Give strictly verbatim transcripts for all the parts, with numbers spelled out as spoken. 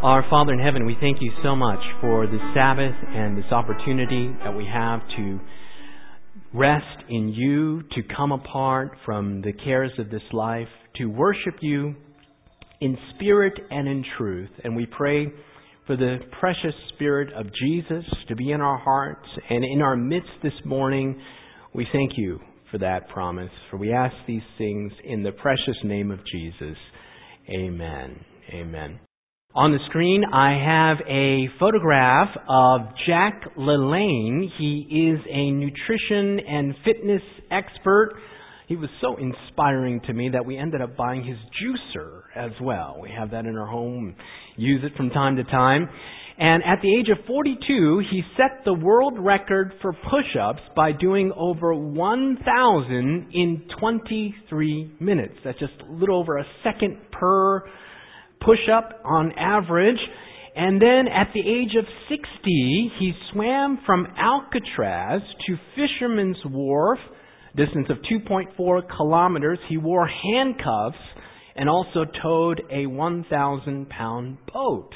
Our Father in heaven, we thank you so much for this Sabbath and this opportunity that we have to rest in you, to come apart from the cares of this life, to worship you in spirit and in truth. And we pray for the precious Spirit of Jesus to be in our hearts and in our midst this morning. We thank you for that promise, for we ask these things in the precious name of Jesus. Amen. Amen. On the screen, I have a photograph of Jack LaLanne. He is a nutrition and fitness expert. He was so inspiring to me that we ended up buying his juicer as well. We have that in our home, use it from time to time. And at the age of forty-two, he set the world record for push-ups by doing over one thousand in twenty-three minutes. That's just a little over a second per push-up on average. And then at the age of sixty, he swam from Alcatraz to Fisherman's Wharf, distance of two point four kilometers. He wore handcuffs and also towed a one thousand pound boat.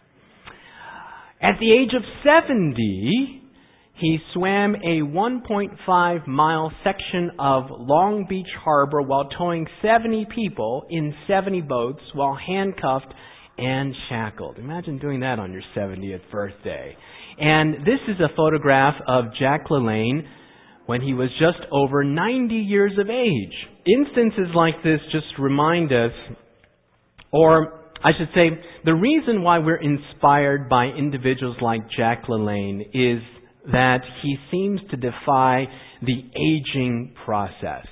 At the age of seventy, he swam a one point five mile section of Long Beach Harbor while towing seventy people in seventy boats while handcuffed and shackled. Imagine doing that on your seventieth birthday. And this is a photograph of Jack LaLanne when he was just over ninety years of age. Instances like this just remind us, or I should say, the reason why we're inspired by individuals like Jack LaLanne is that he seems to defy the aging process.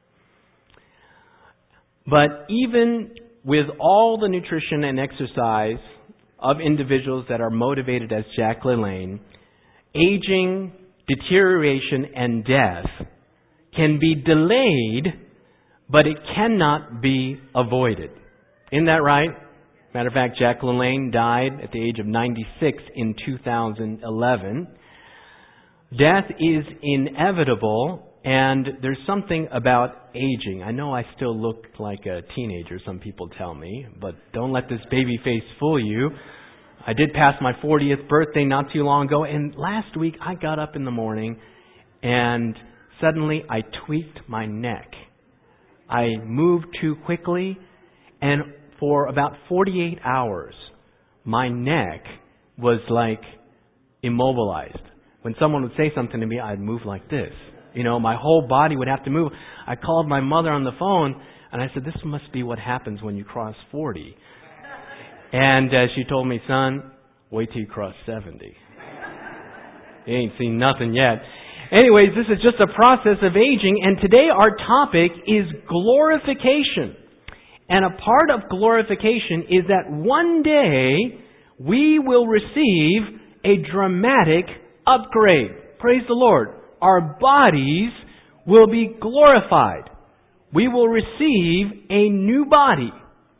But even with all the nutrition and exercise of individuals that are motivated as Jack LaLanne, aging, deterioration, and death can be delayed, but it cannot be avoided. Isn't that right? Matter of fact, Jack LaLanne died at the age of ninety-six in two thousand eleven. Death is inevitable, and there's something about aging. I know I still look like a teenager, some people tell me, but don't let this baby face fool you. I did pass my fortieth birthday not too long ago, and last week I got up in the morning and suddenly I tweaked my neck. I moved too quickly, and for about forty-eight hours, my neck was like immobilized. When someone would say something to me, I'd move like this. You know, my whole body would have to move. I called my mother on the phone, and I said, this must be what happens when you cross forty. And uh, she told me, son, wait till you cross seventy. You ain't seen nothing yet. Anyways, this is just a process of aging, and today our topic is glorification. And a part of glorification is that one day we will receive a dramatic upgrade. Praise the Lord. Our bodies will be glorified. We will receive a new body,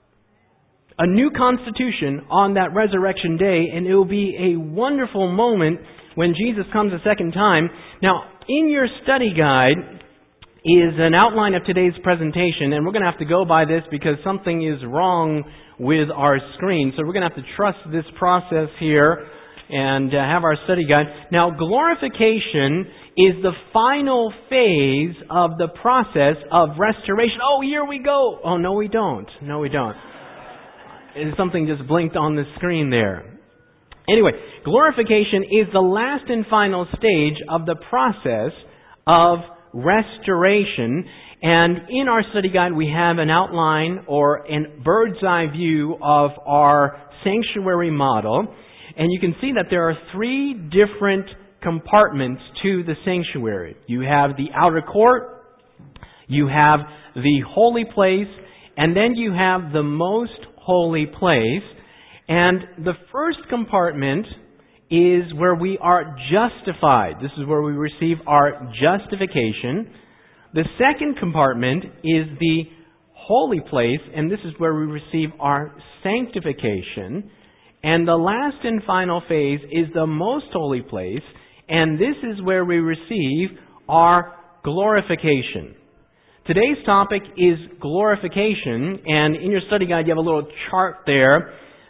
a new constitution on that resurrection day, and it will be a wonderful moment when Jesus comes a second time. Now, in your study guide is an outline of today's presentation, and we're going to have to go by this because something is wrong with our screen. So we're going to have to trust this process here and uh, have our study guide. Now, glorification is the final phase of the process of restoration. Oh, here we go. Oh, no, we don't. No, we don't. Something just blinked on the screen there. Anyway, glorification is the last and final stage of the process of restoration. And in our study guide, we have an outline or a bird's eye view of our sanctuary model. And you can see that there are three different compartments to the sanctuary. You have the outer court, you have the holy place, and then you have the most holy place. And the first compartment is where we are justified. This is where we receive our justification. The second compartment is the holy place, and this is where we receive our sanctification. And the last and final phase is the most holy place, and this is where we receive our glorification. Today's topic is glorification, and in your study guide you have a little chart there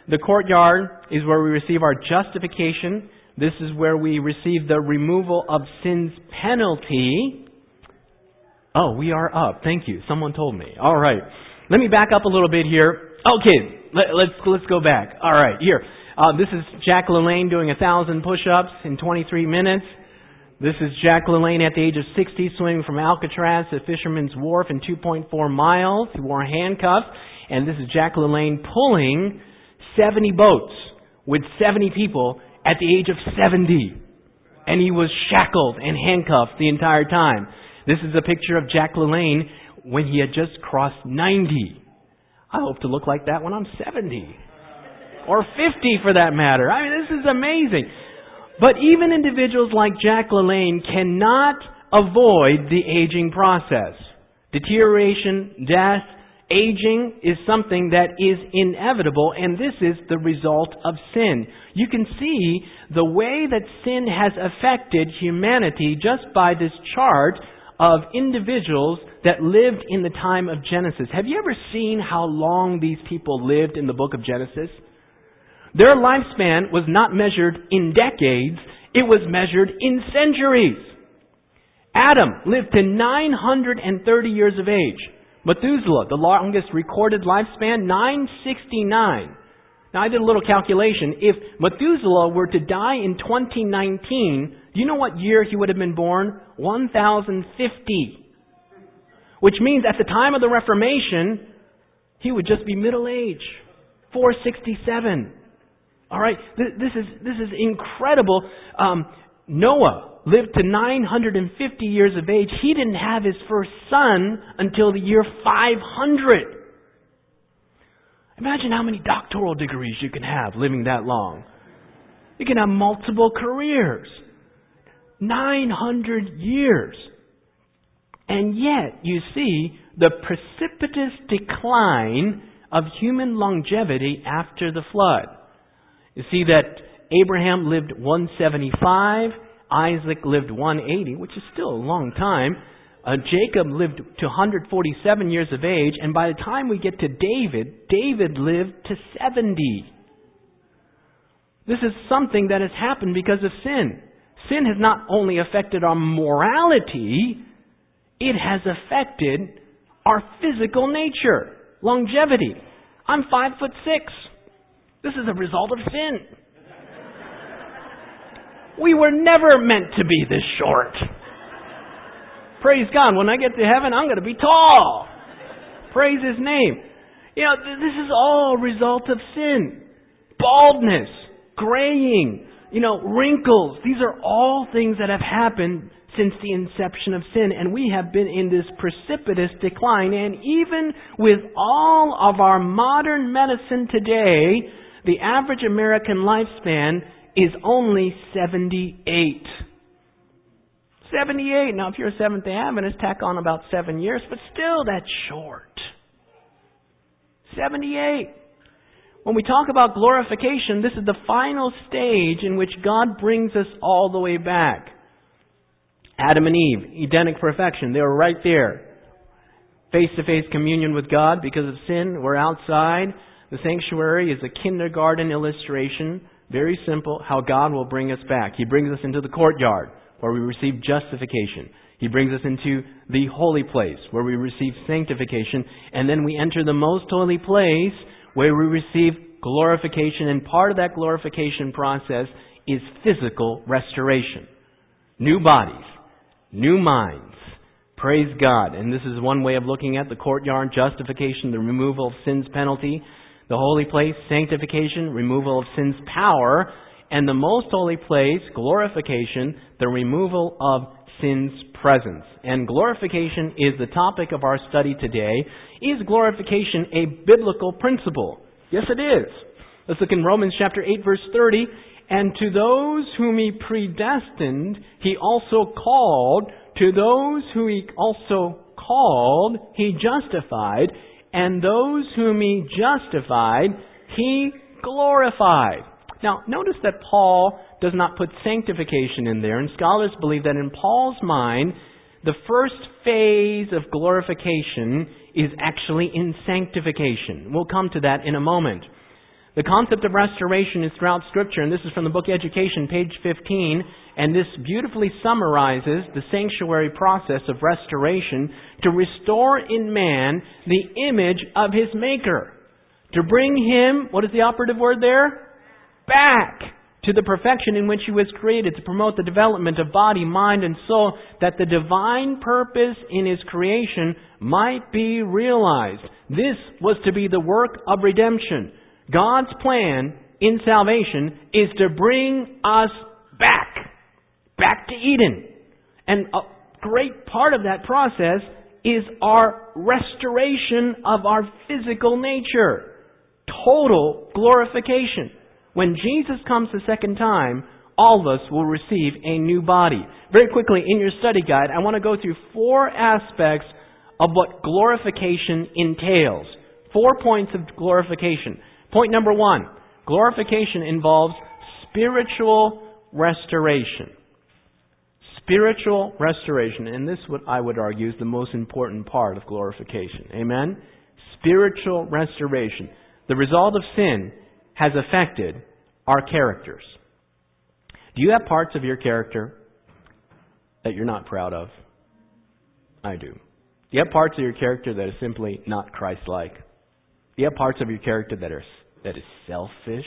The courtyard is where we receive our justification. This is where we receive the removal of sin's penalty. Oh, we are up. Thank you. Someone told me. All right. Let me back up a little bit here. Okay, let, let's let's go back. All right, here. Uh, this is Jack LaLanne doing a thousand push-ups in twenty-three minutes. This is Jack LaLanne at the age of sixty swimming from Alcatraz to Fisherman's Wharf in two point four miles. He wore handcuffs. And this is Jack LaLanne pulling seventy boats with seventy people at the age of seventy. And he was shackled and handcuffed the entire time. This is a picture of Jack LaLanne when he had just crossed ninety. I hope to look like that when I'm seventy. Or fifty for that matter. I mean, this is amazing. But even individuals like Jack LaLanne cannot avoid the aging process. Deterioration, death, aging is something that is inevitable, and this is the result of sin. You can see the way that sin has affected humanity just by this chart of individuals that lived in the time of Genesis. Have you ever seen how long these people lived in the book of Genesis? Their lifespan was not measured in decades, it was measured in centuries. Adam lived to nine hundred thirty years of age. Methuselah, the longest recorded lifespan, nine sixty-nine. Now I did a little calculation. If Methuselah were to die in twenty nineteen, do you know what year he would have been born? one thousand fifty. Which means at the time of the Reformation, he would just be middle age. four sixty-seven. All right, this is this is incredible. Um, Noah lived to nine hundred fifty years of age. He didn't have his first son until the year five hundred. Imagine how many doctoral degrees you can have living that long. You can have multiple careers. nine hundred years. And yet, you see the precipitous decline of human longevity after the flood. You see that Abraham lived one seventy-five, Isaac lived one eighty, which is still a long time. Uh, Jacob lived to one hundred forty-seven years of age, and by the time we get to David, David lived to seventy. This is something that has happened because of sin. Sin has not only affected our morality, it has affected our physical nature, longevity. I'm five foot six. This is a result of sin. We were never meant to be this short. Praise God. When I get to heaven, I'm going to be tall. Praise His name. You know, this is all a result of sin. Baldness, graying, you know, wrinkles. These are all things that have happened since the inception of sin. And we have been in this precipitous decline. And even with all of our modern medicine today, the average American lifespan is only seventy-eight. seventy-eight. Now, if you're a Seventh-day Adventist, tack on about seven years, but still that's short. seventy-eight. When we talk about glorification, this is the final stage in which God brings us all the way back. Adam and Eve, Edenic perfection. They were right there. Face-to-face communion with God because of sin. We're outside. The sanctuary is a kindergarten illustration, very simple, how God will bring us back. He brings us into the courtyard, where we receive justification. He brings us into the holy place, where we receive sanctification. And then we enter the most holy place, where we receive glorification. And part of that glorification process is physical restoration. New bodies, new minds. Praise God. And this is one way of looking at the courtyard, justification, the removal of sin's penalty. The holy place, sanctification, removal of sin's power, and the most holy place, glorification, the removal of sin's presence. And glorification is the topic of our study today. Is glorification a biblical principle? Yes, it is. Let's look in Romans chapter eight, verse thirty. And to those whom He predestined, He also called. To those whom He also called, He justified. And those whom He justified, He glorified. Now, notice that Paul does not put sanctification in there, and scholars believe that in Paul's mind, the first phase of glorification is actually in sanctification. We'll come to that in a moment. The concept of restoration is throughout Scripture, and this is from the book Education, page fifteen, and this beautifully summarizes the sanctuary process of restoration to restore in man the image of his Maker. To bring him, what is the operative word there? Back to the perfection in which he was created, to promote the development of body, mind, and soul, that the divine purpose in his creation might be realized. This was to be the work of redemption. God's plan in salvation is to bring us back, back to Eden. And a great part of that process is our restoration of our physical nature. Total glorification. When Jesus comes the second time, all of us will receive a new body. Very quickly, in your study guide, I want to go through four aspects of what glorification entails. Four points of glorification. Point number one, glorification involves spiritual restoration. Spiritual restoration. And this, what I would argue, is the most important part of glorification. Amen? Spiritual restoration. The result of sin has affected our characters. Do you have parts of your character that you're not proud of? I do. Do you have parts of your character that are simply not Christ-like? Do you have parts of your character that are that is selfish?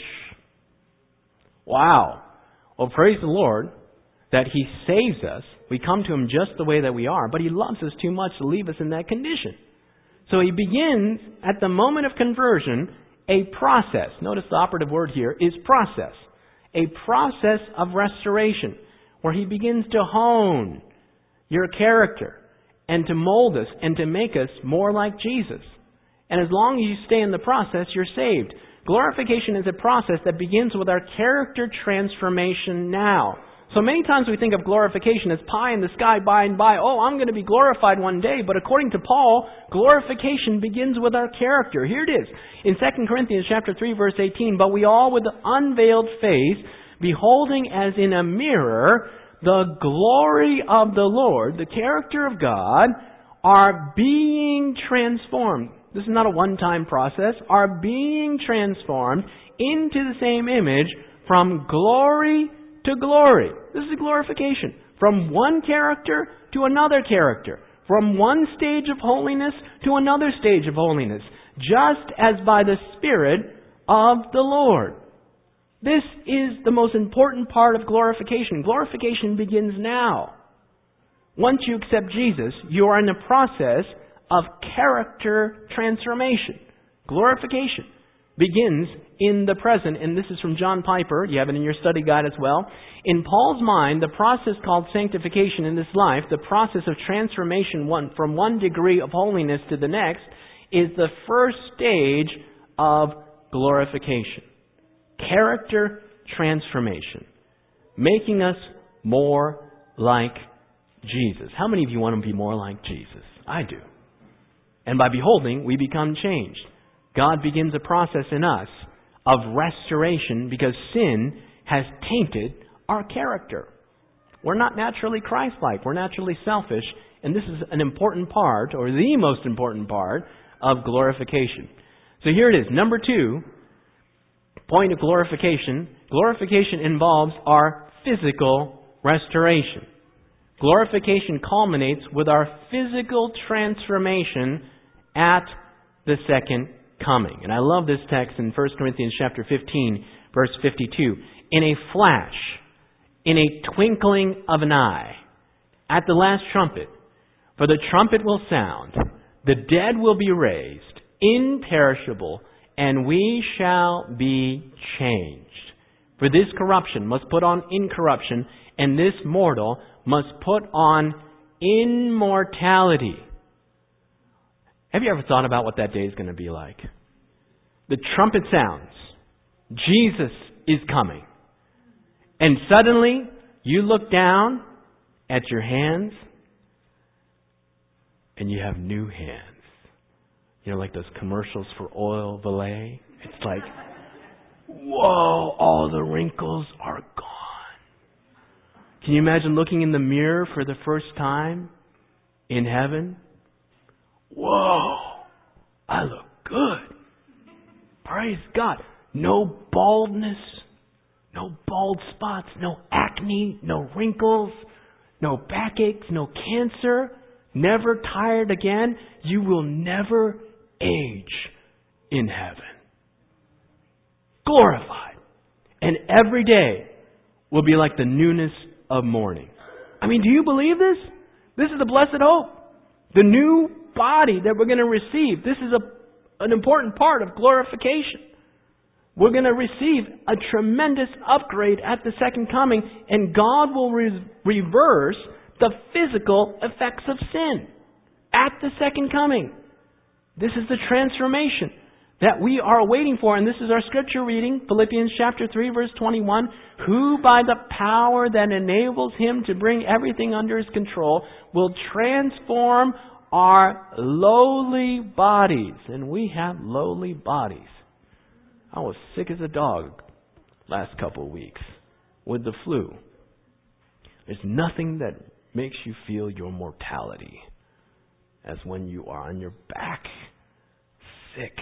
Wow. Well, praise the Lord that He saves us. We come to Him just the way that we are, but He loves us too much to leave us in that condition. So He begins at the moment of conversion a process. Notice the operative word here is process. A process of restoration where He begins to hone your character and to mold us and to make us more like Jesus. And as long as you stay in the process, you're saved. Glorification is a process that begins with our character transformation now. So many times we think of glorification as pie in the sky by and by. Oh, I'm going to be glorified one day. But according to Paul, glorification begins with our character. Here it is. In Second Corinthians chapter three, verse eighteen, but we all with unveiled face, beholding as in a mirror the glory of the Lord, the character of God, are being transformed. This is not a one-time process. Are being transformed into the same image from glory to glory. This is glorification. From one character to another character. From one stage of holiness to another stage of holiness. Just as by the Spirit of the Lord. This is the most important part of glorification. Glorification begins now. Once you accept Jesus, you are in the process of character transformation. Glorification begins in the present, and this is from John Piper. You have it in your study guide as well. In Paul's mind, the process called sanctification in this life, the process of transformation one, from one degree of holiness to the next, is the first stage of glorification. Character transformation. Making us more like Jesus. How many of you want to be more like Jesus? I do. And by beholding, we become changed. God begins a process in us of restoration because sin has tainted our character. We're not naturally Christ-like. We're naturally selfish. And this is an important part, or the most important part, of glorification. So here it is. Number two, point of glorification. Glorification involves our physical restoration. Glorification culminates with our physical transformation at the second coming. And I love this text in First Corinthians chapter fifteen, verse fifty-two. In a flash, in a twinkling of an eye, at the last trumpet, for the trumpet will sound, the dead will be raised, imperishable, and we shall be changed. For this corruption must put on incorruption, and this mortal must put on immortality. Have you ever thought about what that day is going to be like? The trumpet sounds. Jesus is coming. And suddenly, you look down at your hands, and you have new hands. You know, like those commercials for Oil Valet? It's like, whoa, all the wrinkles are gone. Can you imagine looking in the mirror for the first time in heaven? Whoa, I look good. Praise God. No baldness, no bald spots, no acne, no wrinkles, no backaches, no cancer, never tired again. You will never age in heaven. Glorified. And every day will be like the newness of morning. I mean, do you believe this? This is the blessed hope. The new body that we're going to receive. This is a, an important part of glorification. We're going to receive a tremendous upgrade at the second coming, and God will re- reverse the physical effects of sin at the second coming. This is the transformation that we are waiting for, and this is our scripture reading, Philippians chapter three, verse twenty-one, who by the power that enables Him to bring everything under His control will transform our lowly bodies. And we have lowly bodies. I was sick as a dog last couple of weeks with the flu. There's nothing that makes you feel your mortality as when you are on your back, sick.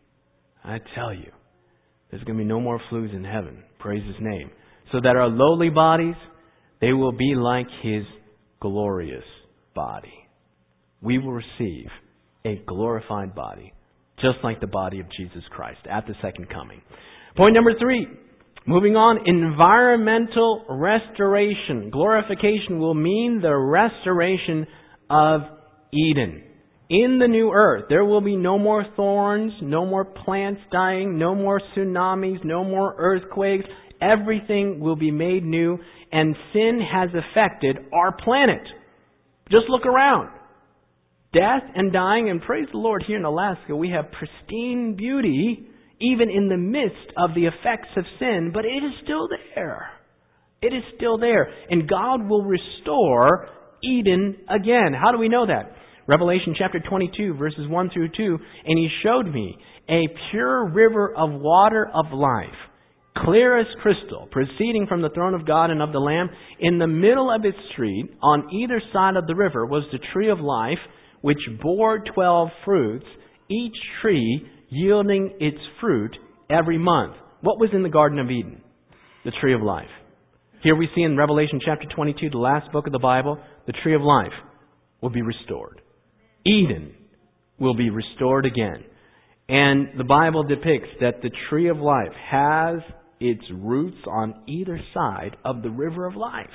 I tell you, there's going to be no more flus in heaven. Praise His name. So that our lowly bodies, they will be like His glorious body. We will receive a glorified body, just like the body of Jesus Christ at the second coming. Point number three, moving on, environmental restoration. Glorification will mean the restoration of Eden. In the new earth, there will be no more thorns, no more plants dying, no more tsunamis, no more earthquakes. Everything will be made new, and sin has affected our planet. Just look around. Death and dying, and praise the Lord, here in Alaska, we have pristine beauty, even in the midst of the effects of sin, but it is still there. It is still there. And God will restore Eden again. How do we know that? Revelation chapter twenty-two, verses one through two, and He showed me a pure river of water of life, clear as crystal, proceeding from the throne of God and of the Lamb. In the middle of its street, on either side of the river, was the tree of life, which bore twelve fruits, each tree yielding its fruit every month. What was in the Garden of Eden? The tree of life. Here we see in Revelation chapter twenty-two, the last book of the Bible, the tree of life will be restored. Eden will be restored again. And the Bible depicts that the tree of life has its roots on either side of the river of life.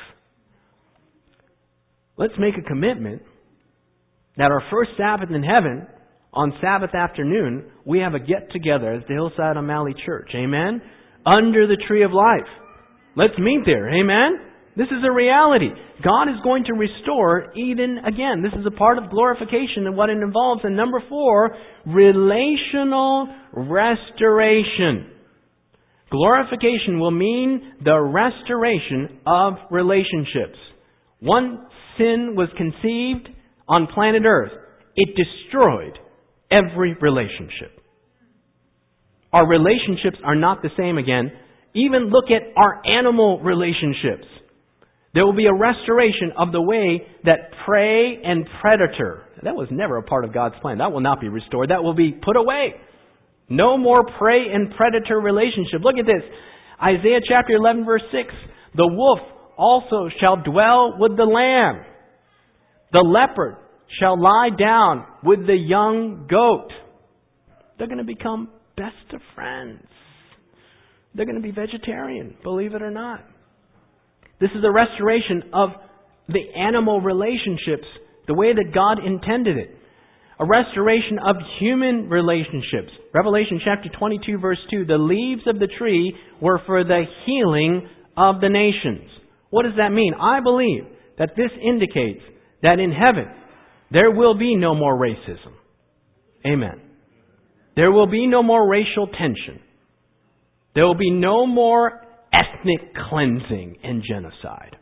Let's make a commitment that our first Sabbath in heaven, on Sabbath afternoon, we have a get-together as the Hillside O'Malley Church. Amen? Under the tree of life. Let's meet there. Amen? This is a reality. God is going to restore Eden again. This is a part of glorification and what it involves. And number four, relational restoration. Glorification will mean the restoration of relationships. Once sin was conceived on planet Earth, it destroyed every relationship. Our relationships are not the same again. Even look at our animal relationships. There will be a restoration of the way that prey and predator. That was never a part of God's plan. That will not be restored. That will be put away. No more prey and predator relationship. Look at this. Isaiah chapter eleven, verse six. The wolf also shall dwell with the lamb. The leopard shall lie down with the young goat. They're going to become best of friends. They're going to be vegetarian, believe it or not. This is a restoration of the animal relationships, the way that God intended it. A restoration of human relationships. Revelation chapter twenty-two, verse two. The leaves of the tree were for the healing of the nations. What does that mean? I believe that this indicates that in heaven there will be no more racism. Amen. There will be no more racial tension. There will be no more ethnic cleansing and genocide.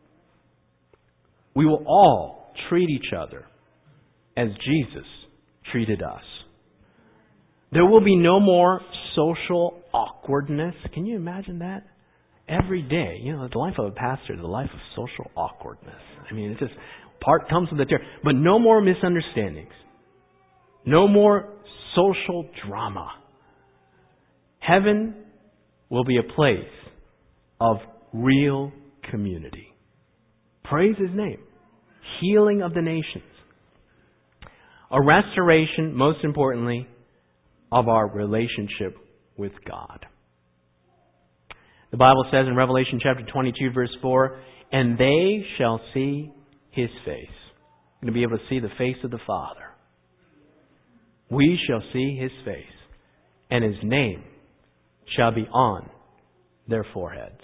We will all treat each other as Jesus treated us. There will be no more social awkwardness. Can you imagine that? Every day, you know, the life of a pastor is a life of social awkwardness. I mean, it's just part comes with the territory. But no more misunderstandings. No more social drama. Heaven will be a place of real community. Praise His name. Healing of the nations. A restoration, most importantly, of our relationship with God. The Bible says in Revelation chapter twenty-two, verse four, and they shall see His face. You're going to be able to see the face of the Father. We shall see His face, and His name shall be on their foreheads.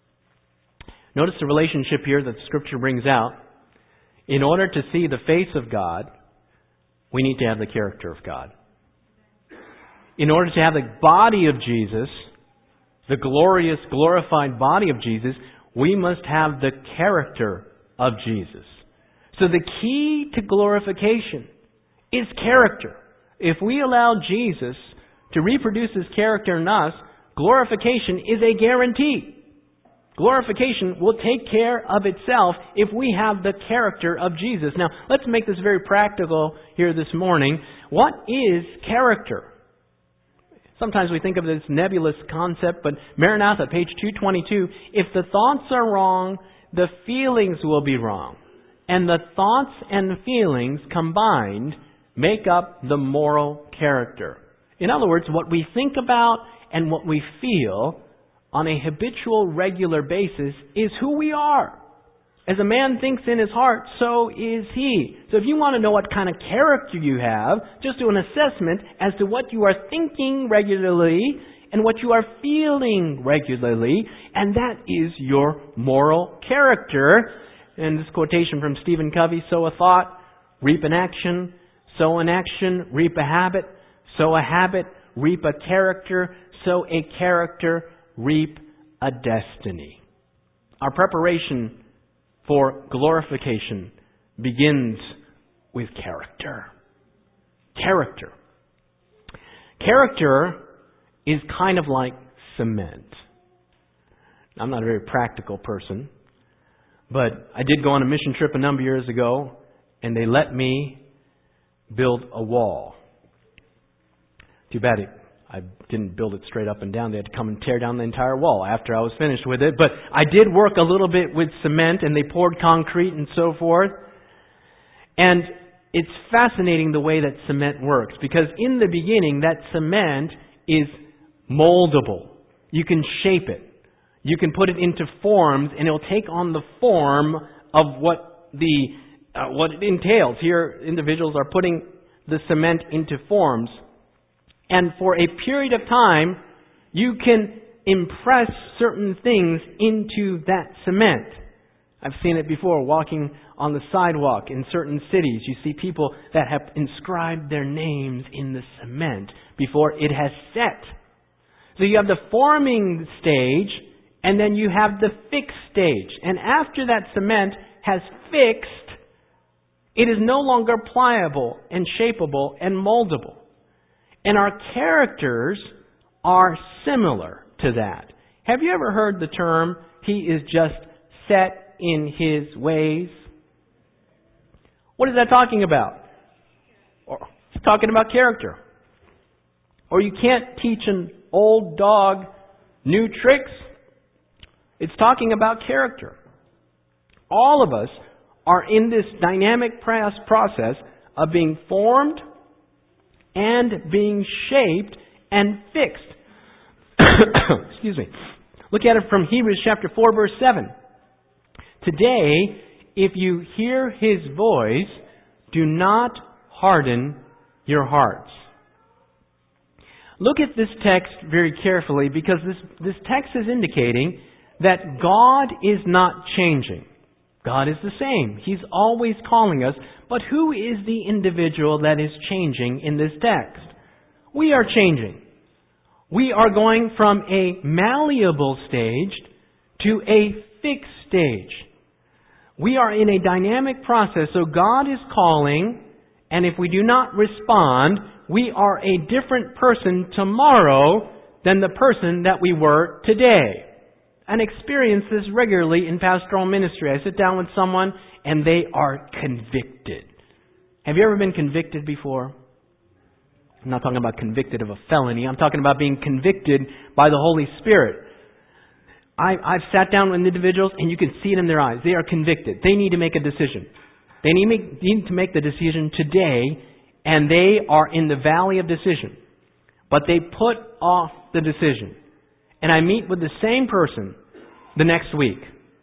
Notice the relationship here that the Scripture brings out. In order to see the face of God, we need to have the character of God. In order to have the body of Jesus, the glorious, glorified body of Jesus, we must have the character of Jesus. So the key to glorification is character. If we allow Jesus to reproduce His character in us, glorification is a guarantee. Glorification will take care of itself if we have the character of Jesus. Now, let's make this very practical here this morning. What is character? Sometimes we think of this nebulous concept, but Maranatha, page two twenty-two, if the thoughts are wrong, the feelings will be wrong. And the thoughts and feelings combined make up the moral character. In other words, what we think about and what we feel on a habitual, regular basis is who we are. As a man thinks in his heart, so is he. So if you want to know what kind of character you have, just do an assessment as to what you are thinking regularly and what you are feeling regularly, and that is your moral character. And this quotation from Stephen Covey, sow a thought, reap an action, sow an action, reap a habit, sow a habit, reap a character, sow a character, reap a destiny. Our preparation for glorification begins with character. Character. Character is kind of like cement. I'm not a very practical person, but I did go on a mission trip a number of years ago, and they let me build a wall. Too bad it I didn't build it straight up and down. They had to come and tear down the entire wall after I was finished with it. But I did work a little bit with cement, and they poured concrete and so forth. And it's fascinating the way that cement works, because in the beginning, that cement is moldable. You can shape it. You can put it into forms, and it'll take on the form of what the uh, what it entails. Here, individuals are putting the cement into forms. And for a period of time, you can impress certain things into that cement. I've seen it before, walking on the sidewalk in certain cities. You see people that have inscribed their names in the cement before it has set. So you have the forming stage, and then you have the fixed stage. And after that cement has fixed, it is no longer pliable and shapeable and moldable. And our characters are similar to that. Have you ever heard the term, he is just set in his ways? What is that talking about? It's talking about character. Or you can't teach an old dog new tricks. It's talking about character. All of us are in this dynamic process of being formed and being shaped and fixed. Excuse me. Look at it from Hebrews chapter four, verse seven. Today, if you hear His voice, do not harden your hearts. Look at this text very carefully, because this, this text is indicating that God is not changing. God is the same. He's always calling us. But who is the individual that is changing in this text? We are changing. We are going from a malleable stage to a fixed stage. We are in a dynamic process. So God is calling, and if we do not respond, we are a different person tomorrow than the person that we were today. And experience this regularly in pastoral ministry. I sit down with someone and they are convicted. Have you ever been convicted before? I'm not talking about convicted of a felony. I'm talking about being convicted by the Holy Spirit. I, I've sat down with individuals and you can see it in their eyes. They are convicted. They need to make a decision. They need, make, need to make the decision today, and they are in the valley of decision. But they put off the decision. And I meet with the same person the next week.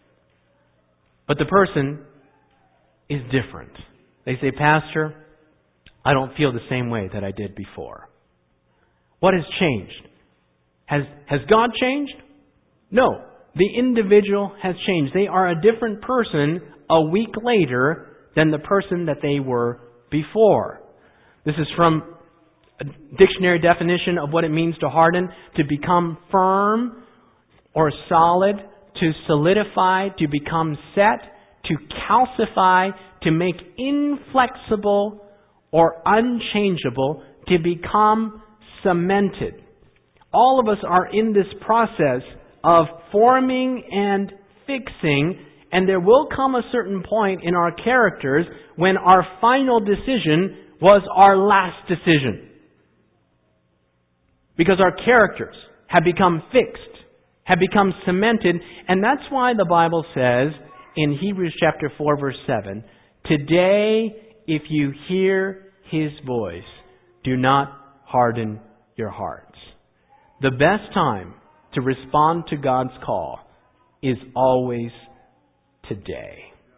But the person is different. They say, Pastor, I don't feel the same way that I did before. What has changed? Has, has God changed? No. The individual has changed. They are a different person a week later than the person that they were before. This is from a dictionary definition of what it means to harden: to become firm or solid, to solidify, to become set, to calcify, to make inflexible or unchangeable, to become cemented. All of us are in this process of forming and fixing, and there will come a certain point in our characters when our final decision was our last decision. Because our characters have become fixed, have become cemented, and that's why the Bible says in Hebrews chapter four verse seven, today if you hear His voice, do not harden your hearts. The best time to respond to God's call is always today.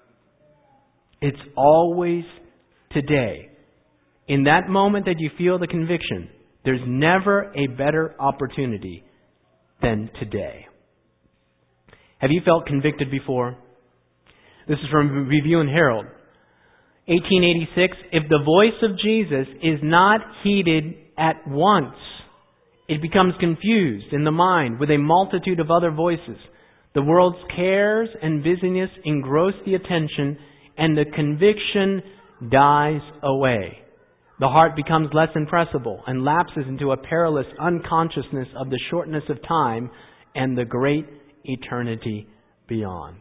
It's always today. In that moment that you feel the conviction, there's never a better opportunity than today. Have you felt convicted before? This is from Review and Herald. eighteen eighty-six, if the voice of Jesus is not heeded at once, it becomes confused in the mind with a multitude of other voices. The world's cares and busyness engross the attention, and the conviction dies away. The heart becomes less impressible and lapses into a perilous unconsciousness of the shortness of time and the great eternity beyond.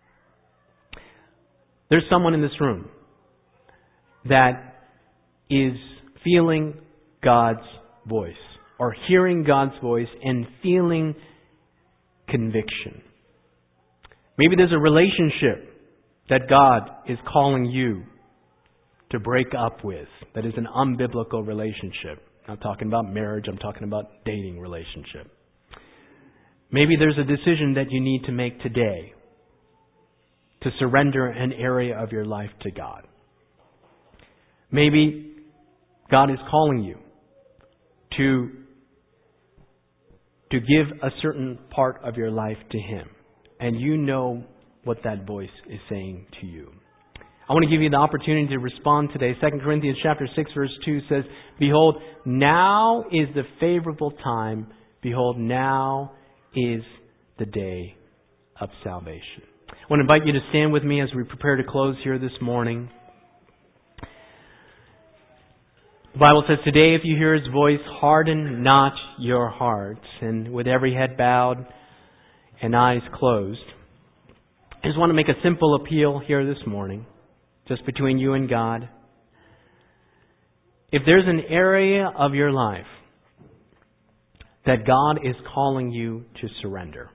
There's someone in this room that is feeling God's voice, or hearing God's voice and feeling conviction. Maybe there's a relationship that God is calling you to break up with that is an unbiblical relationship. I'm not talking about marriage, I'm talking about dating relationship. Maybe there's a decision that you need to make today to surrender an area of your life to God. Maybe God is calling you to, to give a certain part of your life to Him. And you know what that voice is saying to you. I want to give you the opportunity to respond today. Second Corinthians chapter six verse two says, behold, now is the favorable time. Behold, now is the day of salvation. I want to invite you to stand with me as we prepare to close here this morning. The Bible says, today if you hear His voice, harden not your hearts. And with every head bowed and eyes closed, I just want to make a simple appeal here this morning, just between you and God. If there's an area of your life that God is calling you to surrender,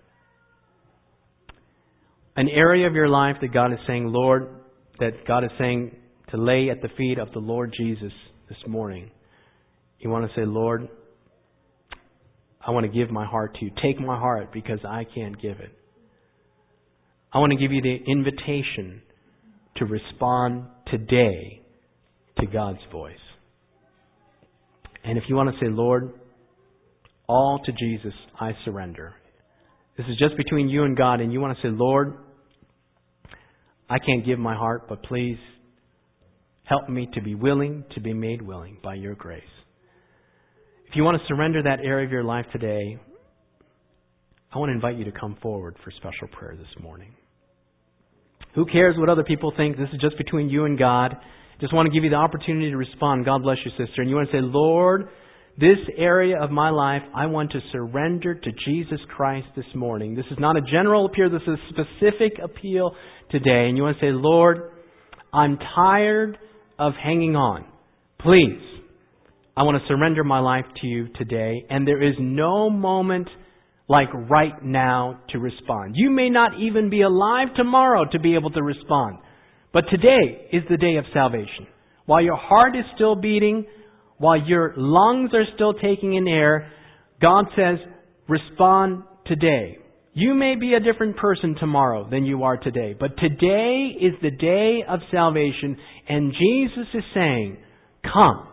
an area of your life that God is saying, Lord, that God is saying to lay at the feet of the Lord Jesus this morning, you want to say, Lord, I want to give my heart to you. Take my heart because I can't give it. I want to give you the invitation to respond today to God's voice. And if you want to say, Lord, all to Jesus I surrender. This is just between you and God, and you want to say, Lord, I can't give my heart, but please help me to be willing to be made willing by your grace. If you want to surrender that area of your life today, I want to invite you to come forward for special prayer this morning. Who cares what other people think? This is just between you and God. Just want to give you the opportunity to respond. God bless you, sister. And you want to say, Lord, this area of my life, I want to surrender to Jesus Christ this morning. This is not a general appeal. This is a specific appeal today. And you want to say, Lord, I'm tired of hanging on. Please, I want to surrender my life to you today, and there is no moment like right now to respond. You may not even be alive tomorrow to be able to respond, but today is the day of salvation. While your heart is still beating, while your lungs are still taking in air, God says, respond today. You may be a different person tomorrow than you are today, but today is the day of salvation, and Jesus is saying, come.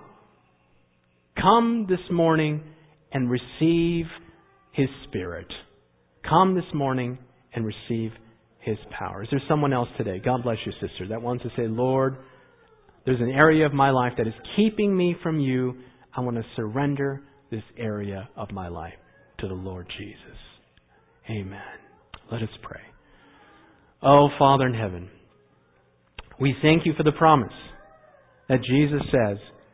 Come this morning and receive His Spirit. Come this morning and receive His power. Is there someone else today, God bless you, sister, that wants to say, Lord, there's an area of my life that is keeping me from you. I want to surrender this area of my life to the Lord Jesus. Amen. Let us pray. Oh, Father in heaven, we thank you for the promise that Jesus says,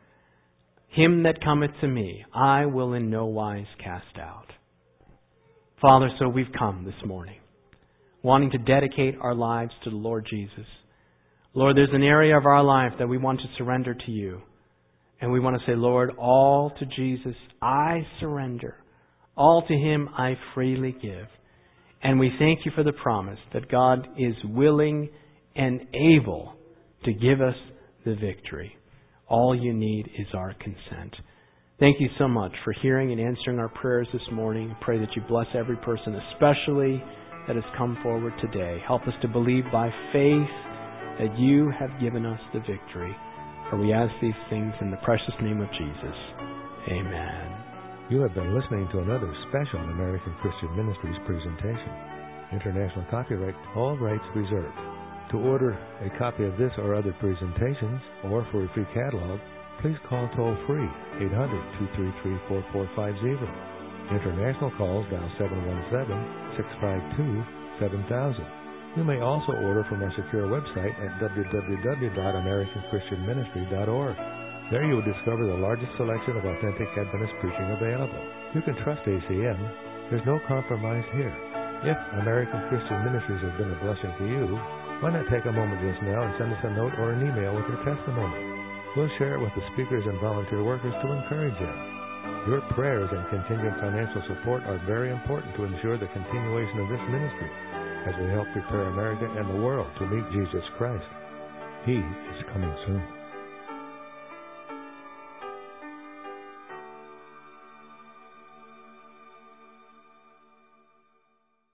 him that cometh to me, I will in no wise cast out. Father, so we've come this morning, wanting to dedicate our lives to the Lord Jesus. Lord, there's an area of our life that we want to surrender to you. And we want to say, Lord, all to Jesus I surrender. All to Him I freely give. And we thank you for the promise that God is willing and able to give us the victory. All you need is our consent. Thank you so much for hearing and answering our prayers this morning. I pray that you bless every person, especially that has come forward today. Help us to believe by faith that you have given us the victory. For we ask these things in the precious name of Jesus. Amen. You have been listening to another special American Christian Ministries presentation. International copyright, all rights reserved. To order a copy of this or other presentations, or for a free catalog, please call toll-free eight hundred, two three three, four four five zero. International calls dial seven one seven, six five two, seven thousand. You may also order from our secure website at w w w dot american christian ministry dot org. There you will discover the largest selection of authentic Adventist preaching available. You can trust A C M. There's no compromise here. If American Christian Ministries has been a blessing to you, why not take a moment just now and send us a note or an email with your testimony? We'll share it with the speakers and volunteer workers to encourage you. Your prayers and contingent financial support are very important to ensure the continuation of this ministry as we help prepare America and the world to meet Jesus Christ. He is coming soon.